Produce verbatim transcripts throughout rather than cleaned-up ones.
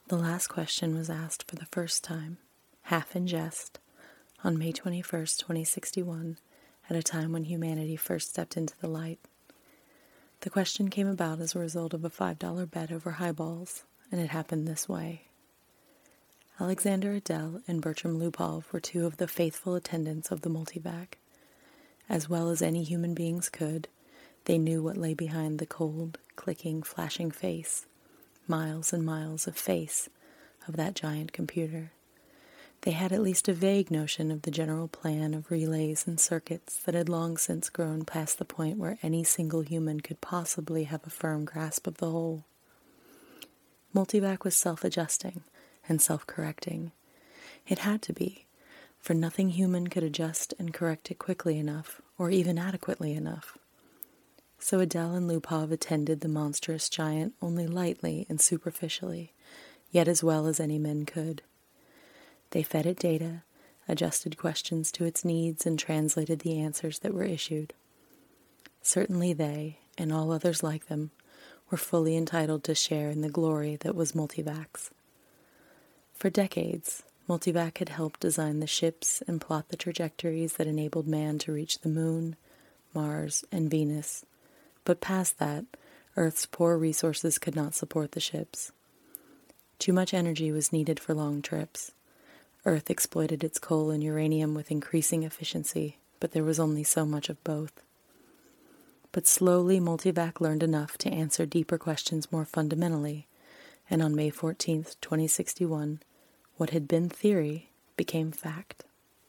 The last question was asked for the first time, half in jest, on May twenty-first, twenty sixty-one, at a time when humanity first stepped into the light. The question came about as a result of a five dollar bet over highballs, and it happened this way. Alexander Adel and Bertram Lupov were two of the faithful attendants of the multivac. As well as any human beings could, they knew what lay behind the cold, clicking, flashing face, miles and miles of face, of that giant computer. They had at least a vague notion of the general plan of relays and circuits that had long since grown past the point where any single human could possibly have a firm grasp of the whole. Multivac was self-adjusting and self-correcting. It had to be, for nothing human could adjust and correct it quickly enough, or even adequately enough. So Adel and Lupov attended the monstrous giant only lightly and superficially, yet as well as any men could. They fed it data, adjusted questions to its needs, and translated the answers that were issued. Certainly they, and all others like them, were fully entitled to share in the glory that was Multivacs. For decades, Multivac had helped design the ships and plot the trajectories that enabled man to reach the moon, Mars, and Venus. But past that, Earth's poor resources could not support the ships. Too much energy was needed for long trips. Earth exploited its coal and uranium with increasing efficiency, but there was only so much of both. But slowly Multivac learned enough to answer deeper questions more fundamentally, and on May fourteenth, twenty sixty-one, what had been theory became fact.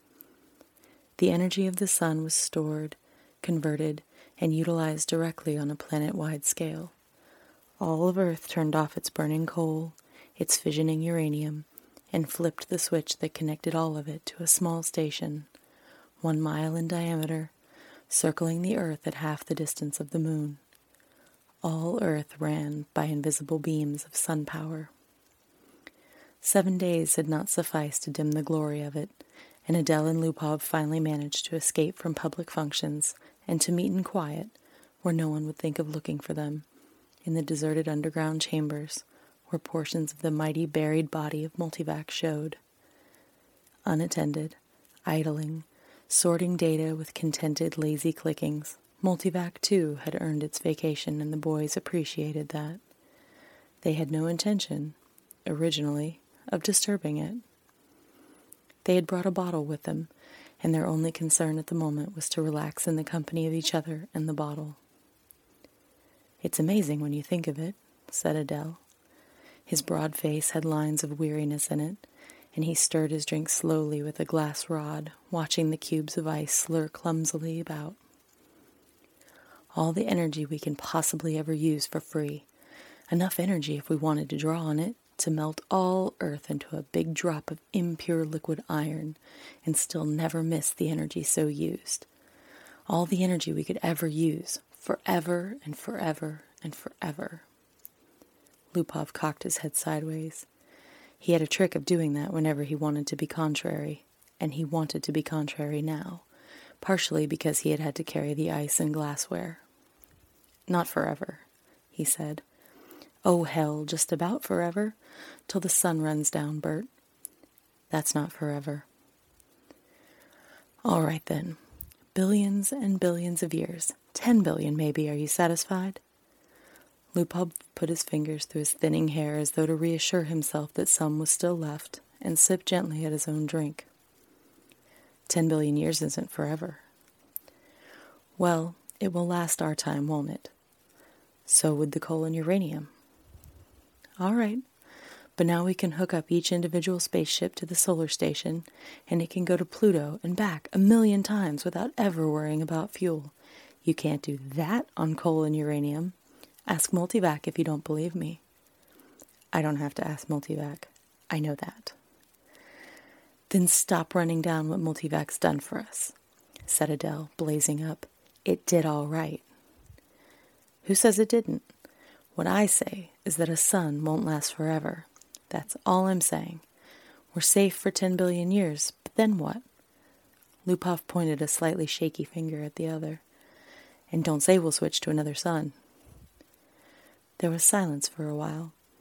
The energy of the sun was stored, converted, and utilized directly on a planet-wide scale. All of Earth turned off its burning coal, its fissioning uranium, and flipped the switch that connected all of it to a small station, one mile in diameter, circling the Earth at half the distance of the moon. All Earth ran by invisible beams of sun power. Seven days had not sufficed to dim the glory of it, and Adel and Lupov finally managed to escape from public functions and to meet in quiet, where no one would think of looking for them, in the deserted underground chambers, where portions of the mighty buried body of Multivac showed. Unattended, idling, sorting data with contented, lazy clickings, Multivac, too, had earned its vacation, and the boys appreciated that. They had no intention, originally, of disturbing it. They had brought a bottle with them, and their only concern at the moment was to relax in the company of each other and the bottle. "It's amazing when you think of it," said Adel. His broad face had lines of weariness in it, and he stirred his drink slowly with a glass rod, watching the cubes of ice slur clumsily about. "All the energy we can possibly ever use for free. Enough energy, if we wanted to draw on it, to melt all Earth into a big drop of impure liquid iron, and still never miss the energy so used. All the energy we could ever use, forever and forever and forever." Lupov cocked his head sideways. He had a trick of doing that whenever he wanted to be contrary, and he wanted to be contrary now, partially because he had had to carry the ice and glassware. "Not forever," he said. "Oh, hell, just about forever, till the sun runs down, Bert. That's not forever." "All right, then. Billions and billions of years. Ten billion, maybe. Are you satisfied?" Lupov put his fingers through his thinning hair as though to reassure himself that some was still left, and sipped gently at his own drink. Ten billion years isn't forever." "Well, it will last our time, won't it? So would the coal and uranium." "All right, but now we can hook up each individual spaceship to the solar station, and it can go to Pluto and back a million times without ever worrying about fuel. You can't do that on coal and uranium. Ask Multivac if you don't believe me." "I don't have to ask Multivac. I know that." "Then stop running down what Multivac's done for us," said Adel, blazing up. "It did all right." "Who says it didn't? What I say is that a sun won't last forever. That's all I'm saying. We're safe for ten billion years, but then what?" Lupov pointed a slightly shaky finger at the other. "And don't say we'll switch to another sun." There was silence for a while.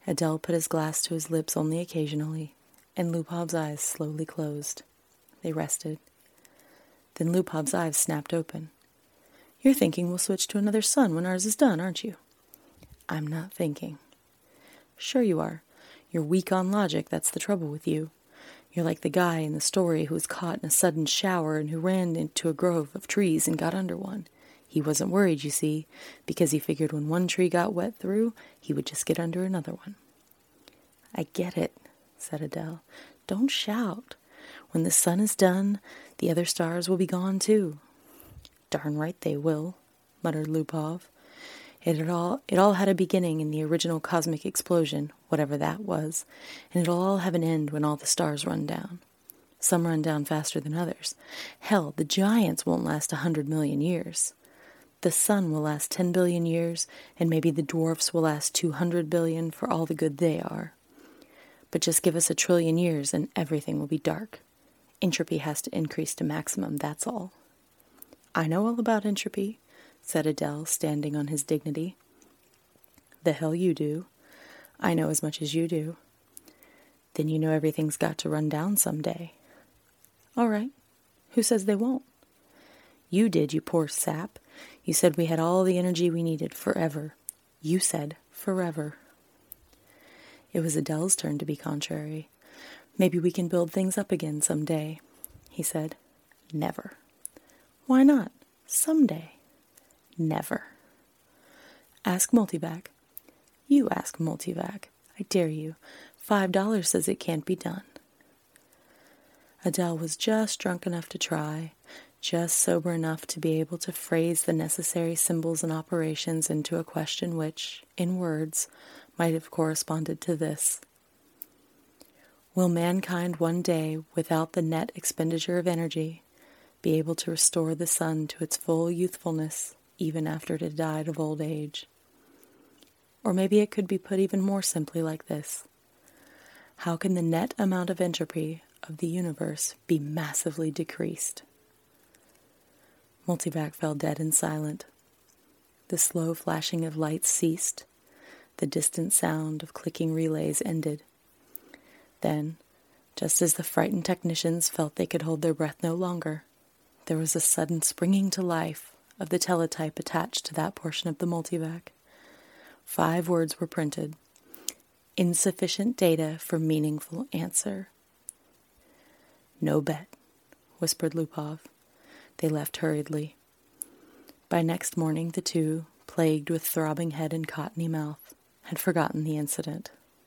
Adele put his glass to his lips only occasionally, and Lupov's eyes slowly closed. They rested. Then Lupov's eyes snapped open. "You're thinking we'll switch to another sun when ours is done, aren't you?" "I'm not thinking." "Sure you are. You're weak on logic, that's the trouble with you. You're like the guy in the story who was caught in a sudden shower and who ran into a grove of trees and got under one. He wasn't worried, you see, because he figured when one tree got wet through, he would just get under another one." "I get it," said Adele. "Don't shout. When the sun is done, the other stars will be gone too." "Darn right they will," muttered Lupov. It had all it all had a beginning in the original cosmic explosion, whatever that was, and it'll all have an end when all the stars run down. Some run down faster than others. Hell, the giants won't last a hundred million years. The sun will last ten billion years, and maybe the dwarfs will last two hundred billion for all the good they are. But just give us a trillion years and everything will be dark. Entropy has to increase to maximum, that's all. "I know all about entropy," said Adele, standing on his dignity. "The hell you do. I know as much as you do." "Then you know everything's got to run down someday." "All right. Who says they won't?" "You did, you poor sap. You said we had all the energy we needed forever. You said forever." It was Adele's turn to be contrary. "Maybe we can build things up again someday," he said. "Never." "Why not? Someday." "Never." "Ask Multivac." "You ask Multivac. I dare you. Five dollars says it can't be done." Adele was just drunk enough to try, just sober enough to be able to phrase the necessary symbols and operations into a question which, in words, might have corresponded to this. Will mankind one day, without the net expenditure of energy, be able to restore the sun to its full youthfulness even after it had died of old age? Or maybe it could be put even more simply like this. How can the net amount of entropy of the universe be massively decreased? Multivac fell dead and silent. The slow flashing of lights ceased. The distant sound of clicking relays ended. Then, just as the frightened technicians felt they could hold their breath no longer, there was a sudden springing to life of the teletype attached to that portion of the Multivac. Five words were printed. Insufficient data for meaningful answer. "No bet," whispered Lupov. They left hurriedly. By next morning, the two, plagued with throbbing head and cottony mouth, had forgotten the incident.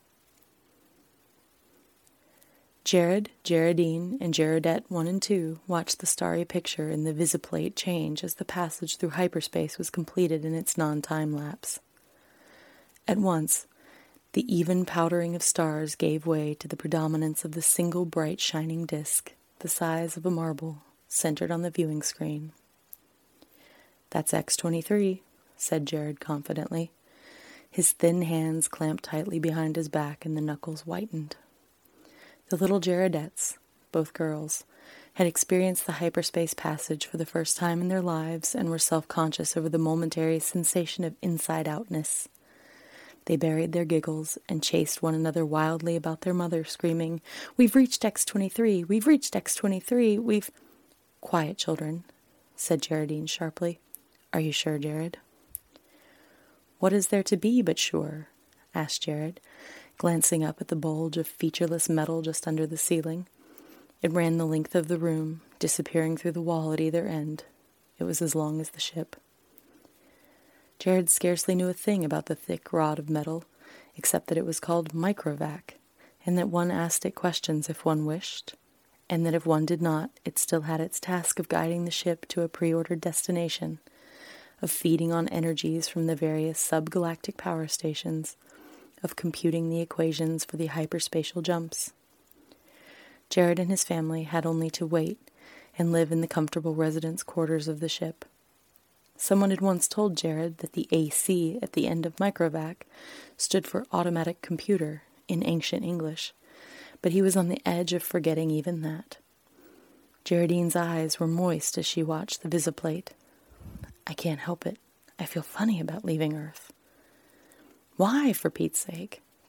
Jared, Jaredine, and Jaredette one and two watched the starry picture in the visiplate change as the passage through hyperspace was completed in its non-time lapse. At once, the even powdering of stars gave way to the predominance of the single bright shining disk, the size of a marble, centered on the viewing screen. "That's X twenty-three, said Jared confidently. His thin hands clamped tightly behind his back and the knuckles whitened. The little Jaredettes, both girls, had experienced the hyperspace passage for the first time in their lives and were self-conscious over the momentary sensation of inside-outness. They buried their giggles and chased one another wildly about their mother, screaming, "We've reached X twenty-three! We've reached X twenty-three! We've—" "Quiet, children," said Jaredine sharply. "Are you sure, Jared?" "What is there to be but sure?" asked Jared, glancing up at the bulge of featureless metal just under the ceiling. It ran the length of the room, disappearing through the wall at either end. It was as long as the ship. Jared scarcely knew a thing about the thick rod of metal, except that it was called microvac, and that one asked it questions if one wished, and that if one did not, it still had its task of guiding the ship to a pre-ordered destination, of feeding on energies from the various subgalactic power stations, of computing the equations for the hyperspatial jumps. Jared and his family had only to wait and live in the comfortable residence quarters of the ship. Someone had once told Jared that the A C at the end of microvac stood for automatic computer in ancient English, but he was on the edge of forgetting even that. Jaredine's eyes were moist as she watched the visiplate. "I can't help it. I feel funny about leaving Earth." "Why, for Pete's sake?"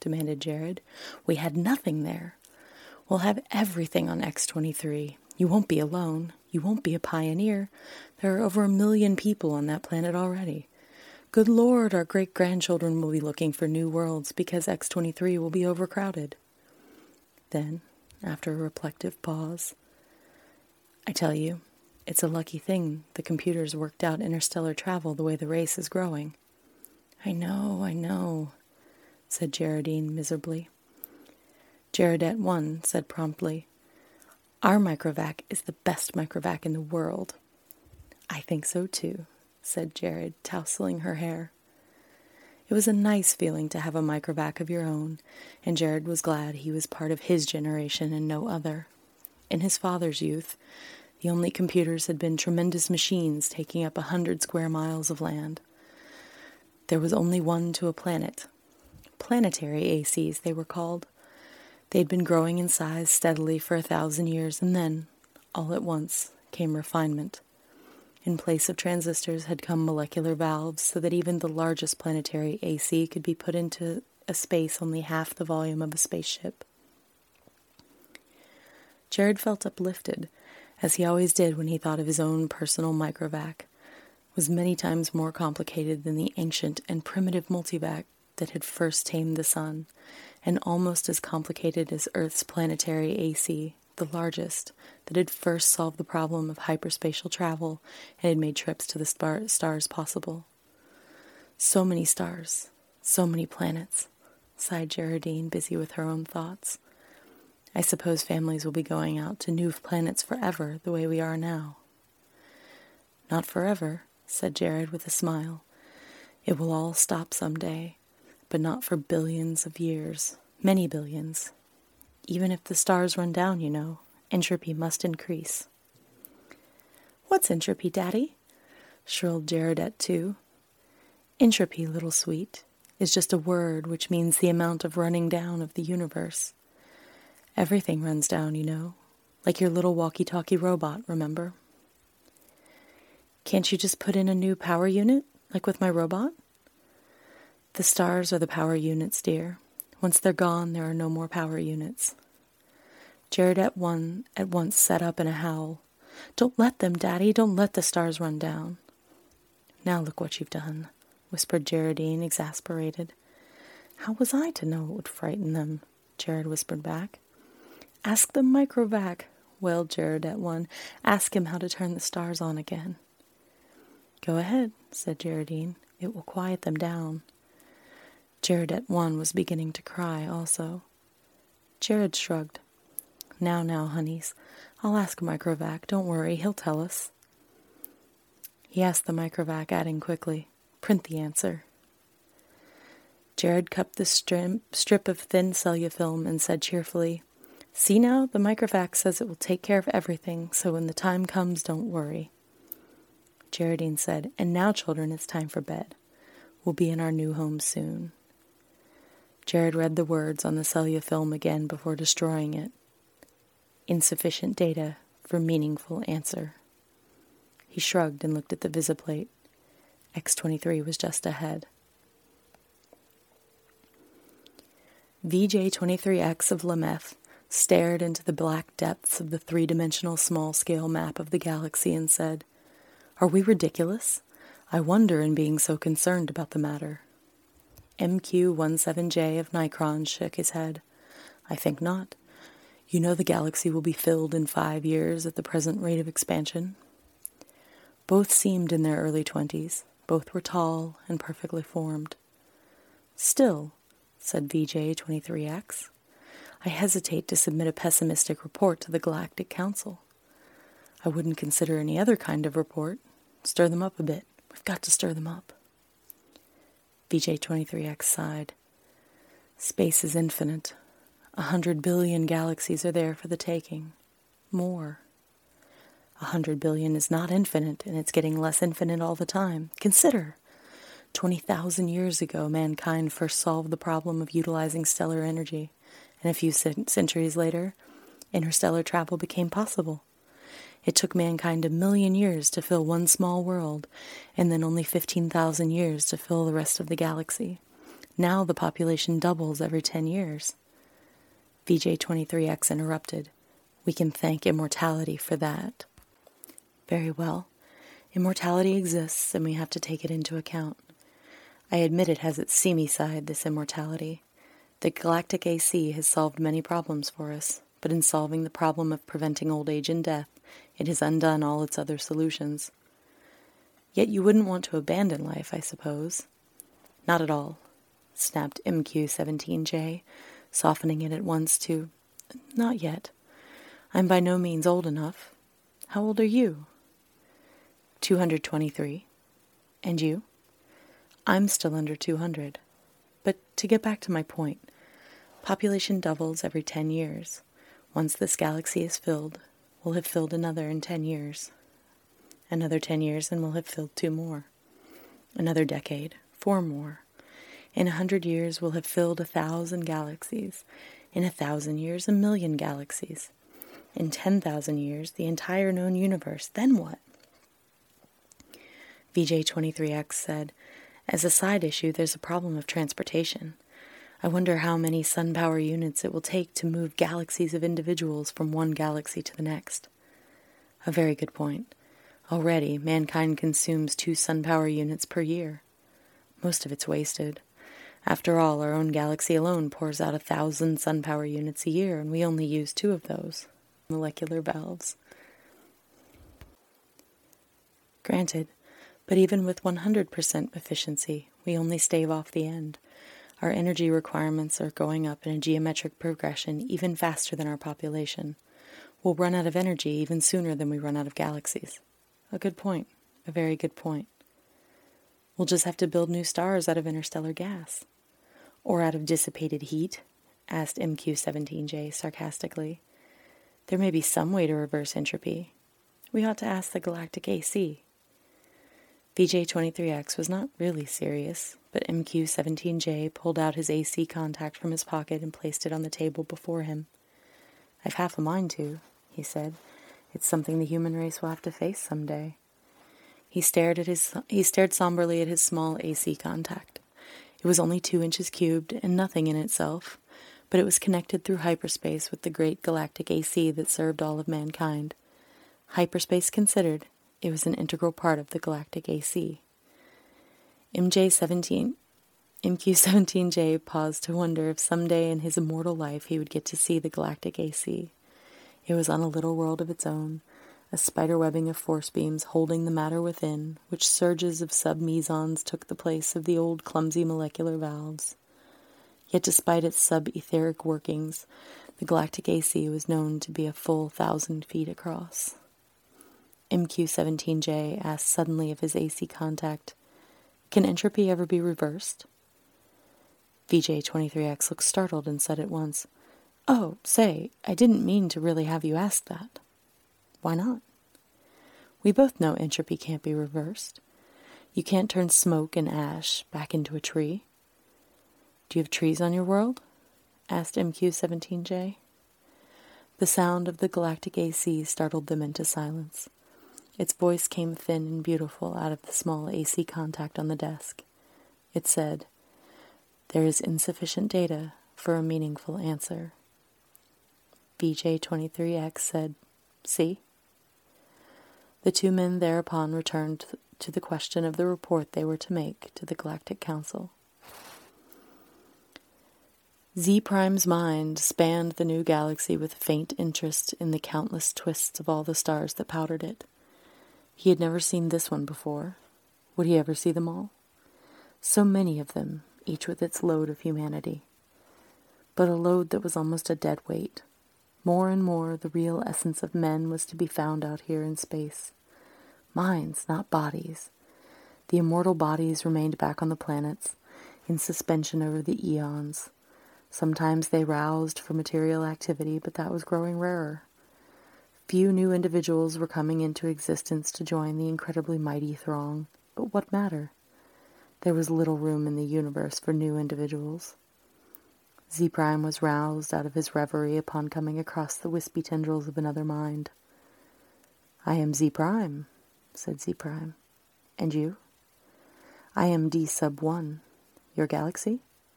demanded Jared. "We had nothing there. We'll have everything on X twenty-three. You won't be alone. You won't be a pioneer. There are over a million people on that planet already. Good Lord, our great-grandchildren will be looking for new worlds because X twenty-three will be overcrowded." Then, after a reflective pause, "I tell you, it's a lucky thing the computers worked out interstellar travel the way the race is growing." "I know, I know," said Geraldine miserably. Jaredette one said promptly, "Our microvac is the best microvac in the world." "I think so too," said Jared, tousling her hair. It was a nice feeling to have a microvac of your own, and Jared was glad he was part of his generation and no other. In his father's youth, the only computers had been tremendous machines taking up a hundred square miles of land. There was only one to a planet. Planetary A Cs, they were called. They'd been growing in size steadily for a thousand years, and then, all at once, came refinement. In place of transistors had come molecular valves so that even the largest planetary A C could be put into a space only half the volume of a spaceship. Jared felt uplifted, as he always did when he thought of his own personal microvac. It was many times more complicated than the ancient and primitive multivac that had first tamed the sun, and almost as complicated as Earth's planetary A C, the largest, that had first solved the problem of hyperspatial travel and had made trips to the star- stars possible. "So many stars, so many planets," sighed Geraldine, busy with her own thoughts. "I suppose families will be going out to new planets forever, the way we are now." "Not forever," said Jared with a smile. "It will all stop someday, but not for billions of years, many billions. Even if the stars run down, you know, entropy must increase." "What's entropy, Daddy?" shrilled Jaredette two. "Entropy, little sweet, is just a word which means the amount of running down of the universe. Everything runs down, you know, like your little walkie-talkie robot, remember?" "Can't you just put in a new power unit, like with my robot?" "The stars are the power units, dear. Once they're gone, there are no more power units." Jaredette one at once sat up in a howl. "Don't let them, Daddy, don't let the stars run down." "Now look what you've done," whispered Geraldine, exasperated. "How was I to know it would frighten them?" Jared whispered back. "Ask the microvac," wailed Jaredette one. "Ask him how to turn the stars on again." "Go ahead," said Geraldine. "It will quiet them down." Jaredette one was beginning to cry also. Jared shrugged. "Now, now, honeys, I'll ask Microvac. Don't worry, he'll tell us." He asked the Microvac, adding quickly, "Print the answer." Jared cupped the strip, strip of thin cellulose and said cheerfully, "See now, the Microvac says it will take care of everything, so when the time comes, don't worry." Geraldine said, "And now, children, it's time for bed. We'll be in our new home soon." Jared read the words on the cellular film again before destroying it. Insufficient data for meaningful answer. He shrugged and looked at the visiplate. X twenty-three was just ahead. V J twenty-three X of Lameth stared into the black depths of the three-dimensional small-scale map of the galaxy and said, "Are we ridiculous? I wonder in being so concerned about the matter." M Q seventeen J of Nikron shook his head. "I think not. You know the galaxy will be filled in five years at the present rate of expansion." Both seemed in their early twenties. Both were tall and perfectly formed. "Still," said V J twenty-three X, "I hesitate to submit a pessimistic report to the Galactic Council. I wouldn't consider any other kind of report. Stir them up a bit. We've got to stir them up." V J twenty-three X sighed. "Space is infinite. A hundred billion galaxies are there for the taking. More. A hundred billion is not infinite, and it's getting less infinite all the time. Consider! Twenty thousand years ago, mankind first solved the problem of utilizing stellar energy, and a few centuries later, interstellar travel became possible. It took mankind a million years to fill one small world, and then only fifteen thousand years to fill the rest of the galaxy. Now the population doubles every ten years. V J twenty-three X interrupted. We can thank immortality for that. Very well. Immortality exists, and we have to take it into account. I admit it has its seamy side, this immortality. The galactic A C has solved many problems for us, but in solving the problem of preventing old age and death, it has undone all its other solutions. Yet you wouldn't want to abandon life, I suppose. Not at all, snapped M Q seventeen J, softening it at once to, not yet. I'm by no means old enough. How old are you? two hundred twenty-three. And you? I'm still under two hundred. But to get back to my point, population doubles every ten years. Once this galaxy is filled, we'll have filled another in ten years. Another ten years and we'll have filled two more. Another decade, four more. In a hundred years we'll have filled a thousand galaxies. In a thousand years, a million galaxies. In ten thousand years, the entire known universe. Then what? V J twenty-three X said, as a side issue, there's a problem of transportation. I wonder how many sun power units it will take to move galaxies of individuals from one galaxy to the next. A very good point. Already, mankind consumes two sun power units per year. Most of it's wasted. After all, our own galaxy alone pours out a thousand sun power units a year, and we only use two of those. Molecular valves. Granted, but even with one hundred percent efficiency, we only stave off the end. Our energy requirements are going up in a geometric progression even faster than our population. We'll run out of energy even sooner than we run out of galaxies. A good point. A very good point. We'll just have to build new stars out of interstellar gas. Or out of dissipated heat, asked M Q seventeen J sarcastically. There may be some way to reverse entropy. We ought to ask the galactic A C. V J twenty-three X was not really serious, but M Q seventeen J pulled out his A C contact from his pocket and placed it on the table before him. I've half a mind to, he said. It's something the human race will have to face someday. He stared at his he stared somberly at his small A C contact. It was only two inches cubed and nothing in itself, but it was connected through hyperspace with the great galactic A C that served all of mankind. Hyperspace considered, it was an integral part of the galactic A C. M J seventeen, M Q seventeen J paused to wonder if someday in his immortal life he would get to see the galactic A C. It was on a little world of its own, a spiderwebbing of force beams holding the matter within, which surges of sub-mesons took the place of the old clumsy molecular valves. Yet despite its sub-etheric workings, the galactic A C was known to be a full thousand feet across. M Q seventeen J asked suddenly of his A C contact, "Can entropy ever be reversed?" V J twenty-three X looked startled and said at once, "Oh, say, I didn't mean to really have you ask that." "Why not?" "We both know entropy can't be reversed. You can't turn smoke and ash back into a tree." "Do you have trees on your world?" asked M Q seventeen J. The sound of the galactic A C startled them into silence. Its voice came thin and beautiful out of the small A C contact on the desk. It said, "There is insufficient data for a meaningful answer." V J twenty-three X said, "See?" The two men thereupon returned to the question of the report they were to make to the Galactic Council. Z-Prime's mind spanned the new galaxy with faint interest in the countless twists of all the stars that powdered it. He had never seen this one before. Would he ever see them all? So many of them, each with its load of humanity. But a load that was almost a dead weight. More and more the real essence of men was to be found out here in space. Minds, not bodies. The immortal bodies remained back on the planets, in suspension over the eons. Sometimes they roused for material activity, but that was growing rarer. Few new individuals were coming into existence to join the incredibly mighty throng, but what matter? There was little room in the universe for new individuals. Z-Prime was roused out of his reverie upon coming across the wispy tendrils of another mind. "I am Z-Prime," said Z-Prime. "And you?" "I am D-Sub one. Your galaxy?"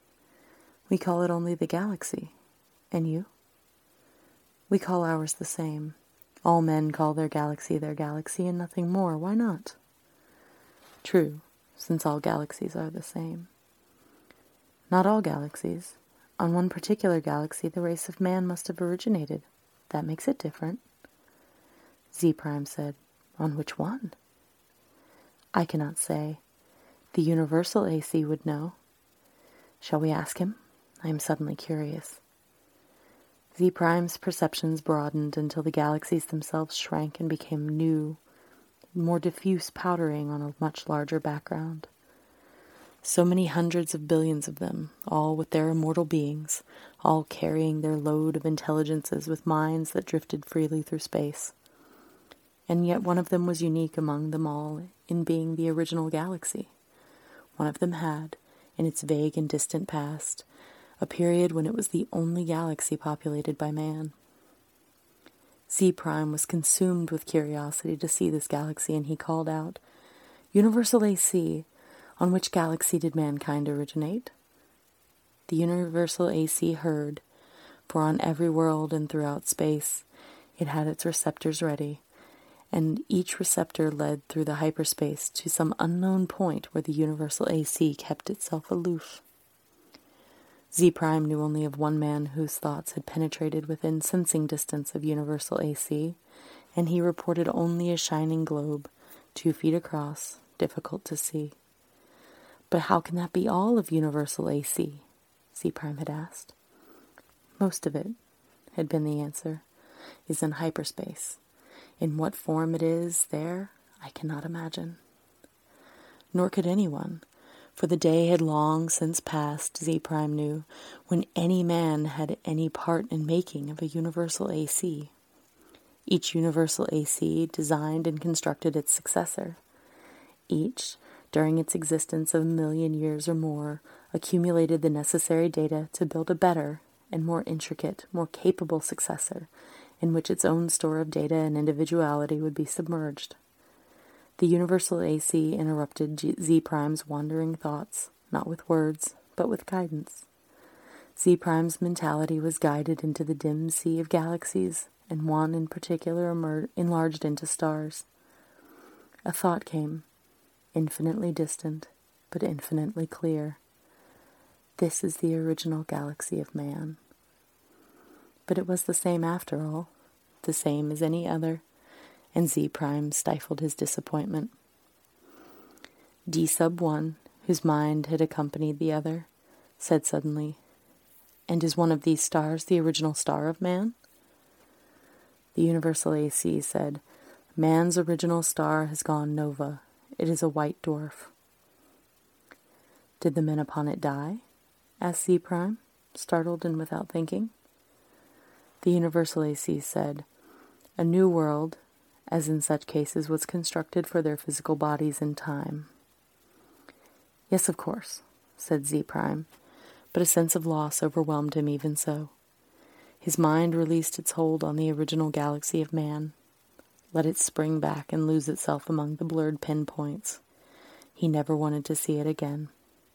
We call it only the galaxy. And you? We call ours the same. All men call their galaxy their galaxy and nothing more. Why not? True, since all galaxies are the same. Not all galaxies. On one particular galaxy, the race of man must have originated. That makes it different. Z Prime said, On which one? I cannot say. The Universal A C would know. Shall we ask him? I am suddenly curious. Z Prime's perceptions broadened until the galaxies themselves shrank and became new, more diffuse powdering on a much larger background. So many hundreds of billions of them, all with their immortal beings, all carrying their load of intelligences with minds that drifted freely through space. And yet one of them was unique among them all in being the original galaxy. One of them had, in its vague and distant past, a period when it was the only galaxy populated by man. Z Prime was consumed with curiosity to see this galaxy, and he called out, Universal A C, on which galaxy did mankind originate? The Universal A C heard, for on every world and throughout space it had its receptors ready, and each receptor led through the hyperspace to some unknown point where the Universal A C kept itself aloof. Z Prime knew only of one man whose thoughts had penetrated within sensing distance of Universal A C, and he reported only a shining globe, two feet across, difficult to see. But how can that be all of Universal A C? Z Prime had asked. Most of it, had been the answer, is in hyperspace. In what form it is there, I cannot imagine. Nor could anyone, for the day had long since passed, Z Prime knew, when any man had any part in making of a Universal A C. Each Universal A C designed and constructed its successor. Each, during its existence of a million years or more, accumulated the necessary data to build a better and more intricate, more capable successor, in which its own store of data and individuality would be submerged. The Universal A C interrupted G- Z Prime's wandering thoughts, not with words, but with guidance. Z Prime's mentality was guided into the dim sea of galaxies, and one in particular emer- enlarged into stars. A thought came, infinitely distant, but infinitely clear. This is the original galaxy of man. But it was the same after all, the same as any other, and Z Prime stifled his disappointment. D sub one, whose mind had accompanied the other, said suddenly, And is one of these stars the original star of man? The Universal A C said, Man's original star has gone nova. It is a white dwarf. Did the men upon it die? Asked Z Prime, startled and without thinking. The Universal A C said, A new world, as in such cases, was constructed for their physical bodies in time. Yes, of course, said Z Prime, but a sense of loss overwhelmed him even so. His mind released its hold on the original galaxy of man, let it spring back and lose itself among the blurred pinpoints. He never wanted to see it again.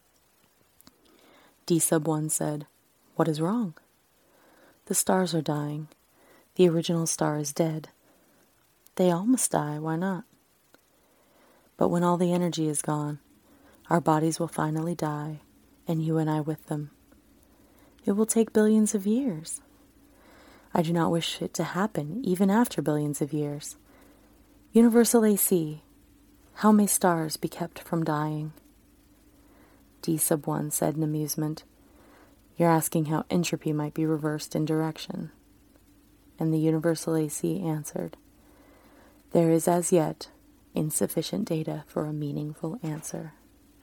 D sub one said, What is wrong? The stars are dying. The original star is dead. They all must die, why not? But when all the energy is gone, our bodies will finally die, and you and I with them. It will take billions of years. I do not wish it to happen, even after billions of years. Universal A C, how may stars be kept from dying? D sub one said in amusement, You're asking how entropy might be reversed in direction. And the Universal A C answered, There is as yet insufficient data for a meaningful answer.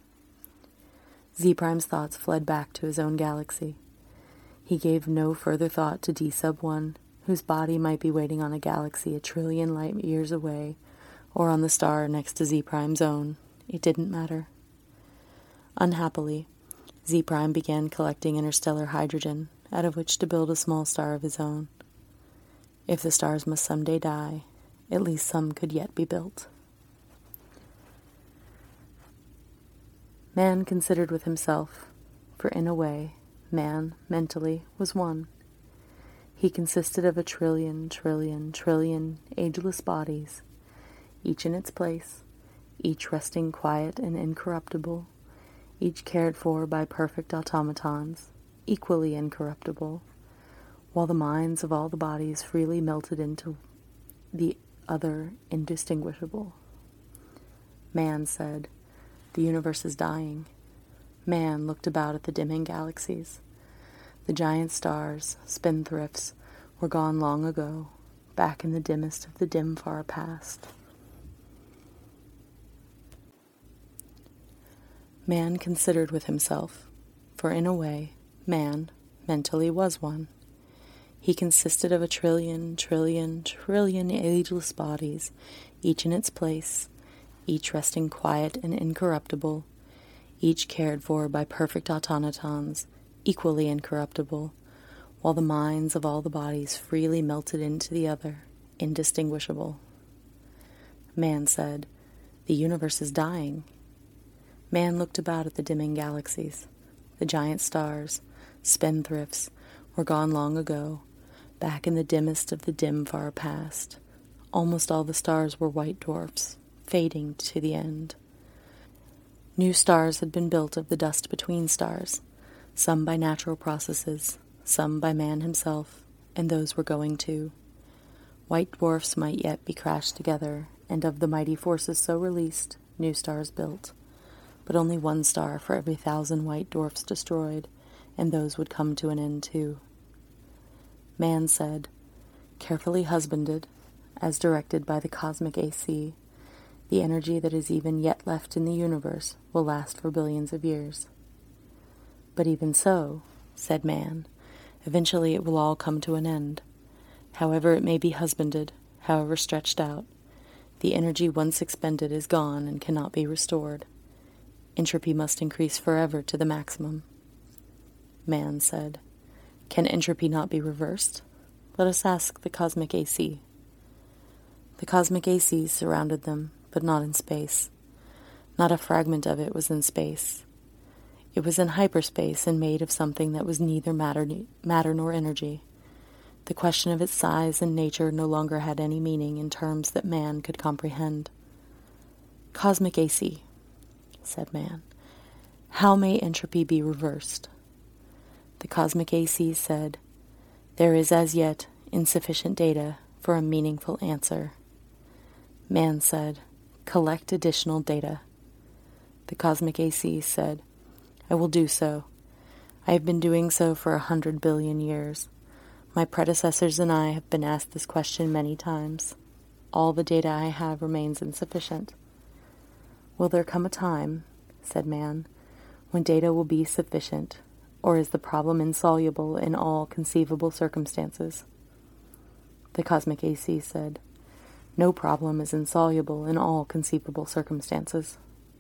Z Prime's thoughts fled back to his own galaxy. He gave no further thought to D sub one, whose body might be waiting on a galaxy a trillion light years away, or on the star next to Z Prime's own. It didn't matter. Unhappily, Z Prime began collecting interstellar hydrogen, out of which to build a small star of his own. If the stars must someday die, at least some could yet be built. Man considered with himself, for in a way, man, mentally, was one. He consisted of a trillion, trillion, trillion ageless bodies, each in its place, each resting quiet and incorruptible, each cared for by perfect automatons, equally incorruptible, while the minds of all the bodies freely melted into the other indistinguishable. Man said, "The universe is dying." Man looked about at the dimming galaxies. The giant stars, spendthrifts, were gone long ago, back in the dimmest of the dim far past. Man considered with himself, for in a way, man, mentally, was one. He consisted of a trillion, trillion, trillion ageless bodies, each in its place, each resting quiet and incorruptible, each cared for by perfect automatons, equally incorruptible, while the minds of all the bodies freely melted into the other, indistinguishable. Man said, "The universe is dying." Man looked about at the dimming galaxies. The giant stars, spendthrifts, were gone long ago, back in the dimmest of the dim far past. Almost all the stars were white dwarfs, fading to the end. New stars had been built of the dust between stars, some by natural processes, some by man himself, and those were going too. White dwarfs might yet be crashed together, and of the mighty forces so released, new stars built. But only one star for every thousand white dwarfs destroyed, and those would come to an end too. Man said, "Carefully husbanded, as directed by the cosmic A C, the energy that is even yet left in the universe will last for billions of years." "But even so," said man, "eventually it will all come to an end. However it may be husbanded, however stretched out, the energy once expended is gone and cannot be restored. Entropy must increase forever to the maximum." Man said, "Can entropy not be reversed? Let us ask the cosmic A C." The cosmic A C surrounded them, but not in space. Not a fragment of it was in space. It was in hyperspace and made of something that was neither matter, matter nor energy. The question of its size and nature no longer had any meaning in terms that man could comprehend. "Cosmic A C," said man, "how may entropy be reversed?" The cosmic A C said, "There is as yet insufficient data for a meaningful answer." Man said, "Collect additional data." The cosmic A C said, "I will do so. I have been doing so for a hundred billion years. My predecessors and I have been asked this question many times. All the data I have remains insufficient." "Will there come a time," said man, "when data will be sufficient, or is the problem insoluble in all conceivable circumstances?" The cosmic A C said, "No problem is insoluble in all conceivable circumstances."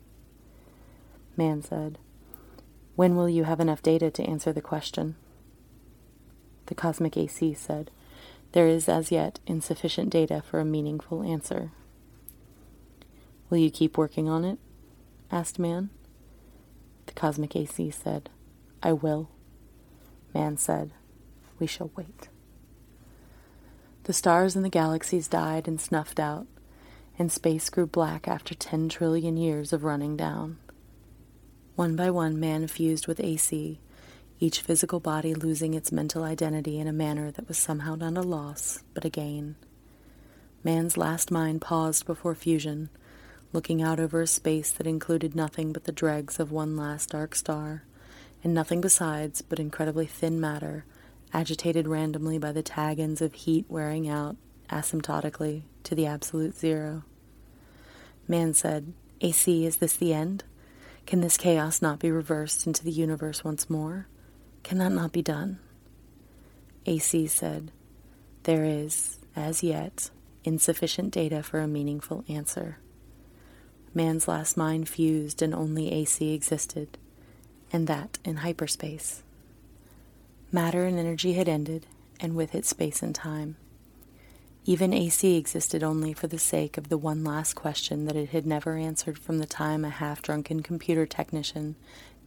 Man said, "When will you have enough data to answer the question?" The cosmic A C said, "There is as yet insufficient data for a meaningful answer." "Will you keep working on it?" asked man. The cosmic A C said, "I will." Man said, "We shall wait." The stars in the galaxies died and snuffed out, and space grew black after ten trillion years of running down. One by one, man fused with A C, each physical body losing its mental identity in a manner that was somehow not a loss, but a gain. Man's last mind paused before fusion, looking out over a space that included nothing but the dregs of one last dark star, and nothing besides but incredibly thin matter, agitated randomly by the tag-ends of heat wearing out, asymptotically, to the absolute zero. Man said, "A C, is this the end? Can this chaos not be reversed into the universe once more? Can that not be done?" A C said, "There is, as yet, insufficient data for a meaningful answer." Man's last mind fused and only A C existed, and that in hyperspace. Matter and energy had ended, and with it space and time. Even A C existed only for the sake of the one last question that it had never answered from the time a half-drunken computer technician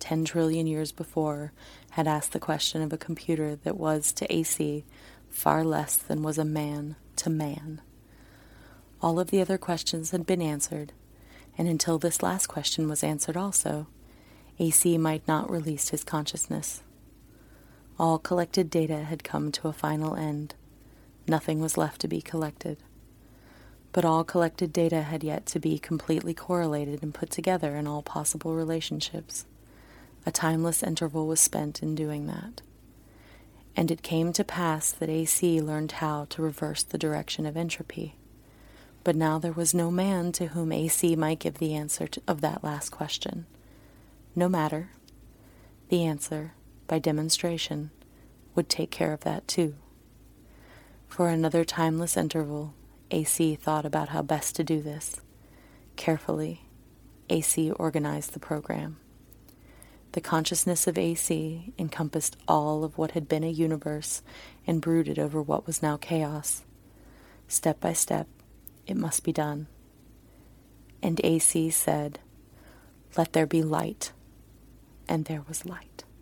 ten trillion years before had asked the question of a computer that was to A C far less than was a man to man. All of the other questions had been answered, and until this last question was answered also, A C might not release his consciousness. All collected data had come to a final end. Nothing was left to be collected. But all collected data had yet to be completely correlated and put together in all possible relationships. A timeless interval was spent in doing that. And it came to pass that A C learned how to reverse the direction of entropy. But now there was no man to whom A C might give the answer to, of that last question. No matter. The answer, by demonstration, would take care of that too. For another timeless interval, A C thought about how best to do this. Carefully, A C organized the program. The consciousness of A C encompassed all of what had been a universe and brooded over what was now chaos. Step by step, it must be done. And A C said, "Let there be light." And there was light.